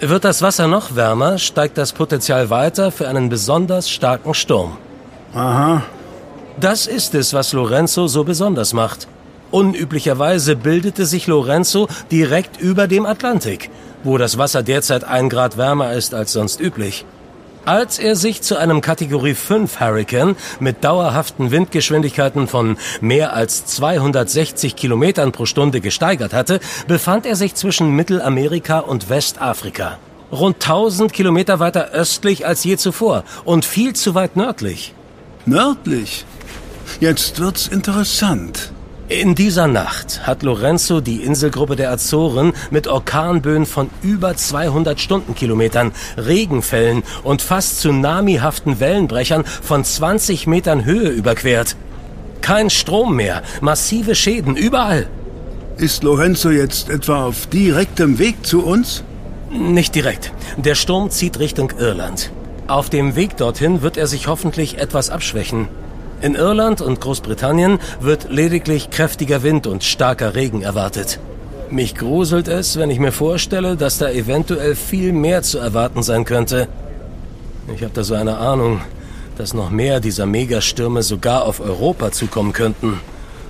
Wird das Wasser noch wärmer, steigt das Potenzial weiter für einen besonders starken Sturm. Aha. Das ist es, was Lorenzo so besonders macht. Unüblicherweise bildete sich Lorenzo direkt über dem Atlantik, wo das Wasser derzeit 1 Grad wärmer ist als sonst üblich. Als er sich zu einem Kategorie 5 Hurrikan mit dauerhaften Windgeschwindigkeiten von mehr als 260 Kilometern pro Stunde gesteigert hatte, befand er sich zwischen Mittelamerika und Westafrika. Rund 1000 Kilometer weiter östlich als je zuvor und viel zu weit nördlich. Nördlich? Jetzt wird's interessant. In dieser Nacht hat Lorenzo die Inselgruppe der Azoren mit Orkanböen von über 200 Stundenkilometern, Regenfällen und fast tsunamihaften Wellenbrechern von 20 Metern Höhe überquert. Kein Strom mehr, massive Schäden überall. Ist Lorenzo jetzt etwa auf direktem Weg zu uns? Nicht direkt. Der Sturm zieht Richtung Irland. Auf dem Weg dorthin wird er sich hoffentlich etwas abschwächen. In Irland und Großbritannien wird lediglich kräftiger Wind und starker Regen erwartet. Mich gruselt es, wenn ich mir vorstelle, dass da eventuell viel mehr zu erwarten sein könnte. Ich habe da so eine Ahnung, dass noch mehr dieser Megastürme sogar auf Europa zukommen könnten.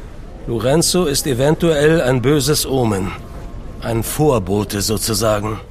Lorenzo ist eventuell ein böses Omen. Ein Vorbote sozusagen.